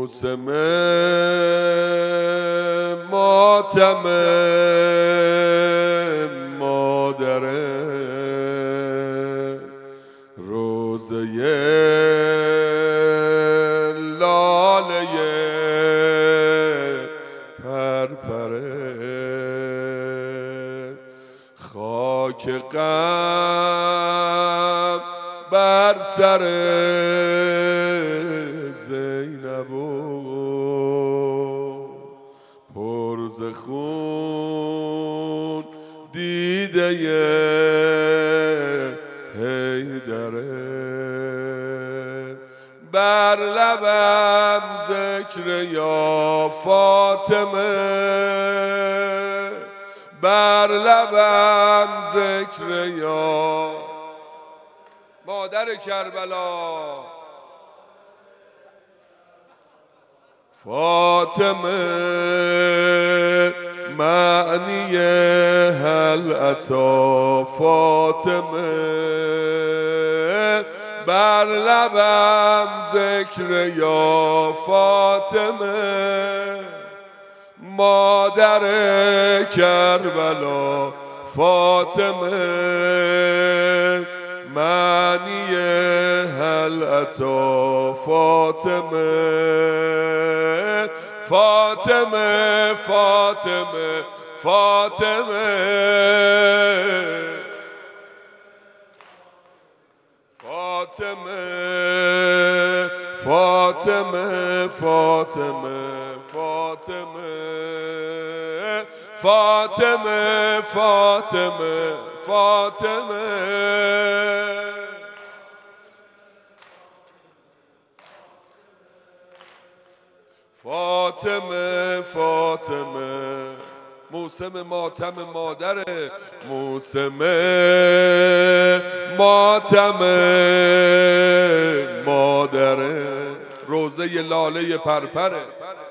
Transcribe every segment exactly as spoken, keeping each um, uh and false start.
موسم ماتم مادره، روزه لاله پرپره، خاک غم بر سر زینب و پر ز خون دیده حیدره، بر لبم ذکر یا فاطمه، بر لبم ذکر یا مادر کربلا فاطمه، معنی هل اتی فاطمه، بر لبم ذکر یا فاطمه، مادر کربلا فاطمه، معنی هل اتی فاطمه، فاطمه فاطمه فاطمه، فاطمه فاطمه فاطمه فاطمه، فاطمه فاطمه فاطمه، فاطمه فاطمه، موسم ماتم مادره، موسم ماتم مادره، روزه لاله پرپره،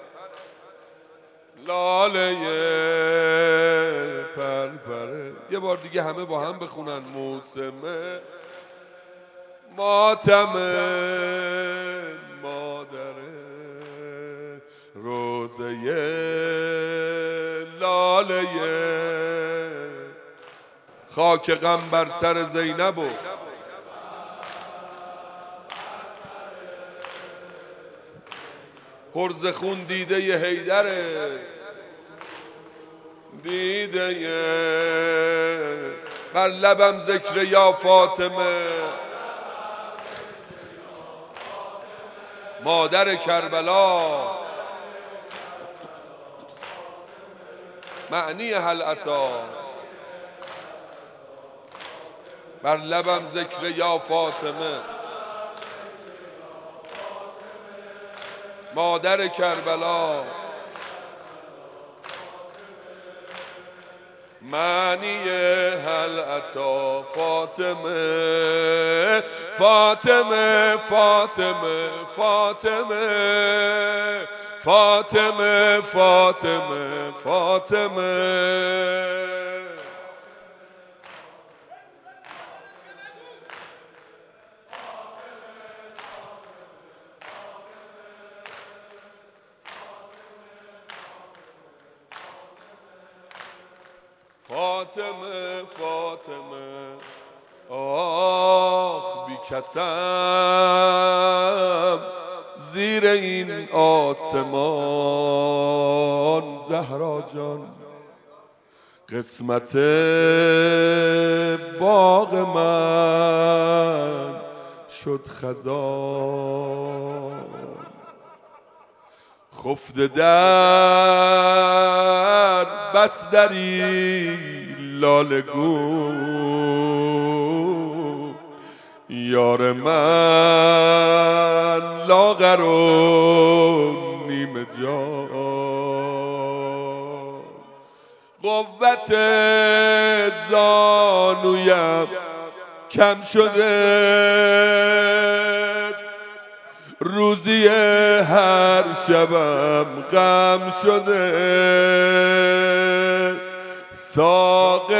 لاله پرپره. یه بار دیگه همه با هم بخونن، موسم ماتم مادره، روزه لاله خاک غم بر سر زینب و پر ز خون دیده حیدره، دیده بر لبم ذکر یا فاطمه، مادر کربلا، معنی هل اتی، بر لبم ذکر یا فاطمه، مادر کربلا، معنی هل اتی فاطمه، فاطمه فاطمه فاطمه، فاطمه فاطمه فاطمه، فاطمه فاطمه، آخ بی کسم زیر این آسمان، زهرا جان قسمت باغ من شد خزان، خفته در بس دری لاله گون، یار من لاغر و نیمه جان، قوت زانویم کم شده، روزی هر شبم غم شده، ساقه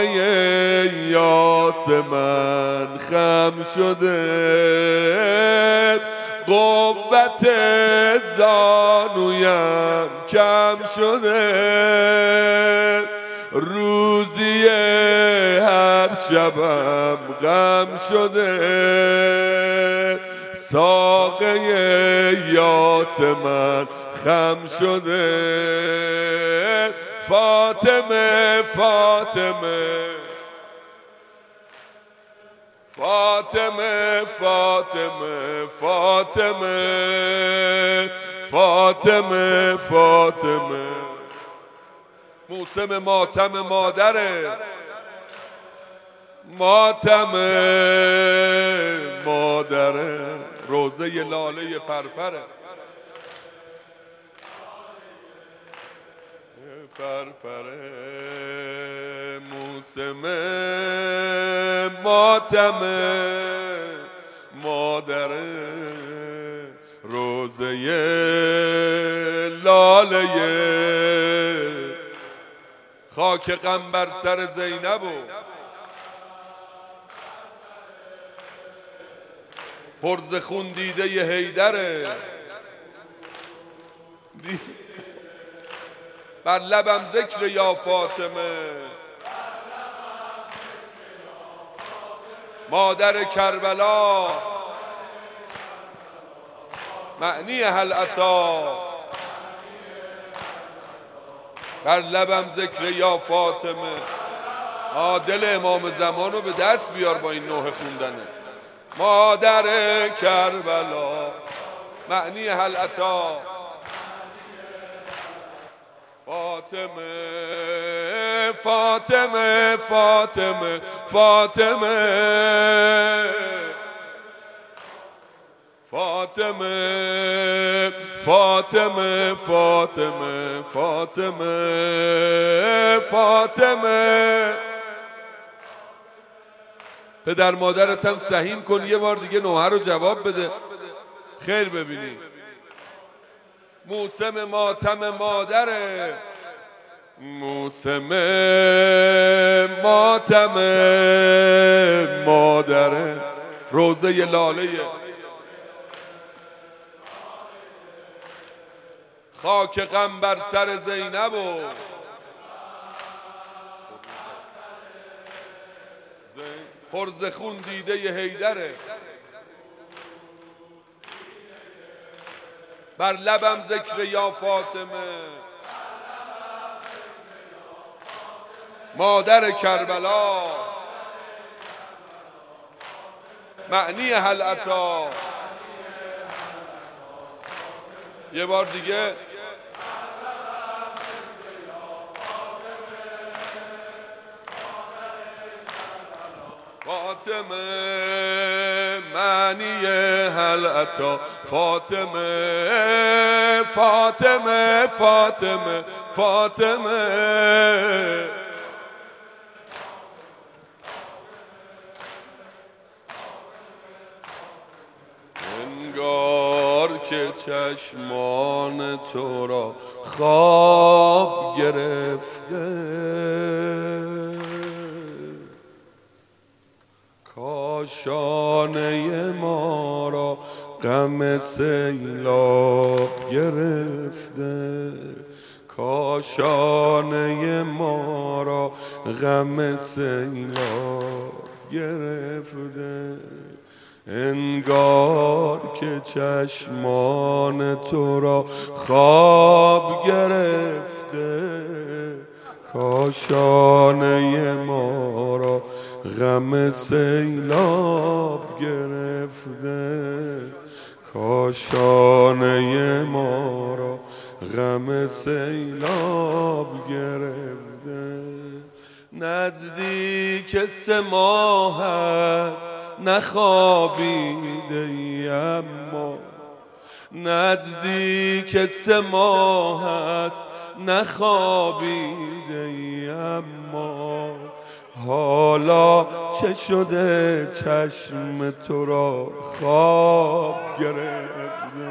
یاس من خم شده، قوت زانویم کم شده، روزی هر شبم غم شده، ساقه یاس من خم شده. فاطمه فاطمه فاطمه فاطمه فاطمه فاطمه فاطمه موسم ماتم مادره، ماتم مادره، روزه لاله پرپره، پرپره موسم ماتم مادره، روزه لاله خاک غم بر سر زینب و پرز خون دیده ی حیدره. بر لبم ذکر یا فاطمه، مادر کربلا، معنی هل اتی. بر لبم ذکر یا فاطمه. آ دل امام زمان رو به دست بیار با این نوح خوندنه. مادر کربلا، معنی هل اتی. فاطمه فاطمه فاطمه فاطمه فاطمه فاطمه فاطمه فاطمه فاطمه پدر مادرتم سهیم کن یه بار دیگه نوحه رو جواب بده خیر ببینی. موسم ماتم مادره، موسم ماتم مادره، روزه لاله خاک غم بر سر زینب و پرز خون دیده ی حیدره. بر لبم ذکر یا فاطمه، مادر کربلا، معنی هل اتی. یه بار دیگه. فاطمه معنی هل اتی. فاطمه فاطمه فاطمه فاطمه انگار که چشمان تو را خواب گرفته، کاشانه ما را غم سیلاب گرفته، کاشانه ما را غم سیلاب گرفته. انگار که چشمان تو را خواب گرفته، کاشانه ما را غم سیلاب گرفته، کاشانه ما را غم سیلاب گرفته. نزدیک سه ماه است نخوابیده ای اما، نزدیک سه ماه است نخوابیده ای اما، حالا چه شده چشم تو را خواب گرفته،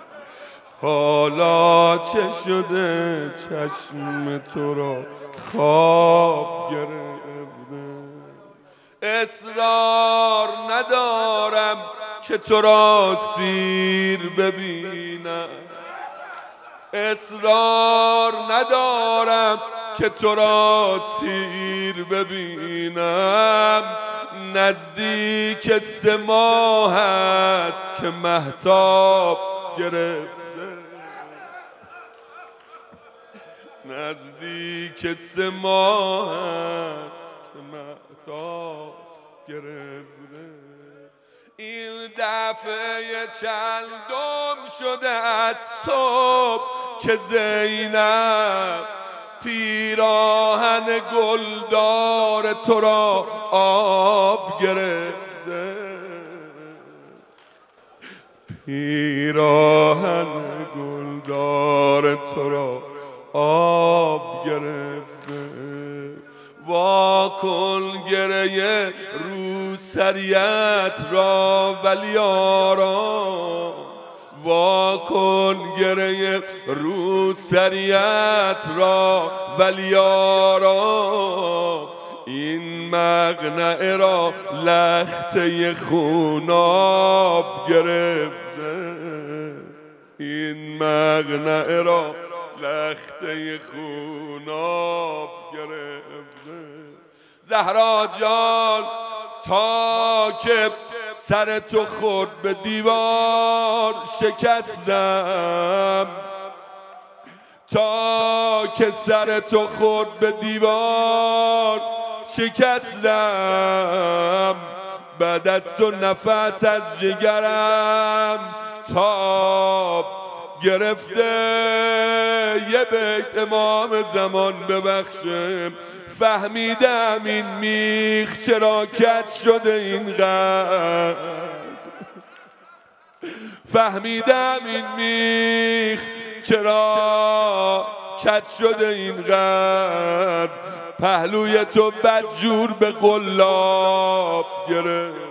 حالا چه شده چشم تو را خواب گرفته. اصرار ندارم که تو را سیر ببینم، اصرار ندارم که تو را سیر ببینم. نزدیک سه ماه است که مهتاب گرفته، نزدیک سه ماه است که مهتاب گرفته. این دفعه چندم شده از صبح که زینب پیراهن گلدار تو را آب گرفته، پیراهن گلدار تو را آب گرفته. وا کن گریه رو سریت را ولی آرام، وا کن گریه رو سریت را ولی آرام. این مقنعه را لخته خوناب گرفته، این مقنعه را لخته خوناب گرفته. زهرا جان تا که سر تو خورد به دیوار شکستم، تا که سر تو خورد به دیوار شکستم. بعد از تو نفس از جگرم تاب گرفته. یه بیت امام زمان ببخشم، فهمیدم این میخ چرا کج شده اینقدر، فهمیدم این میخ چرا کج شده اینقدر. پهلوی تو بدجور به قلاب گرفت،